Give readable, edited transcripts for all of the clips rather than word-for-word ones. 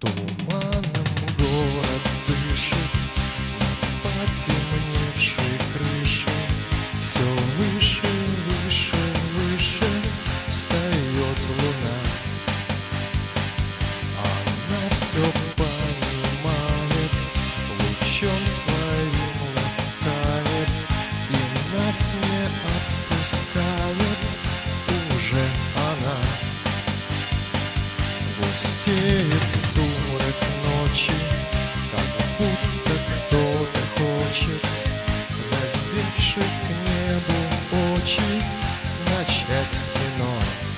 Туманом город дышит над потемневшей крышей. Все выше, выше, выше встает луна. Она все понимает, лучом своим ласкает и нас не отпускает уже она. Густеет сумрак ночи, как будто кто-то хочет, воздевший к небу очи, начать кино.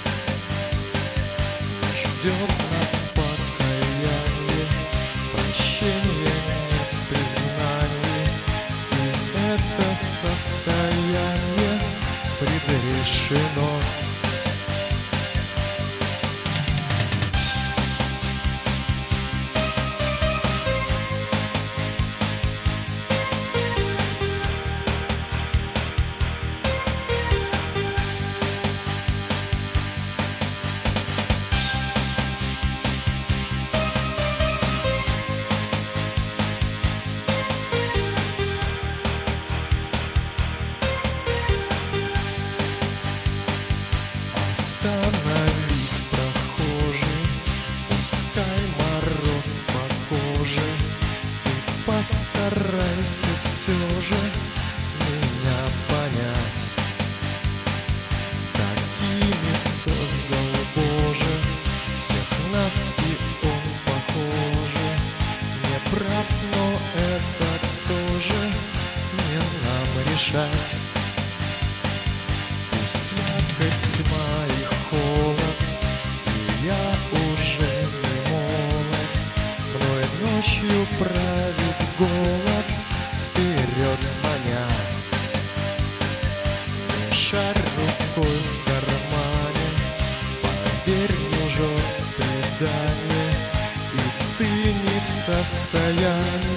Ждет нас покаяние, прощения нет, признаний, и это состояние предрешено. Остановись, прохожий, пускай мороз по коже, ты постарайся все же меня понять. Такими создал Боже всех нас, и Он похоже. Не прав, но это тоже не нам решать. Пусть слякоть, тьма и холод, и я уже не молод, мной ночью правит голод, вперед маня. Не шарь рукой в кармане, поверь, не жжет предание, и ты не в состоянии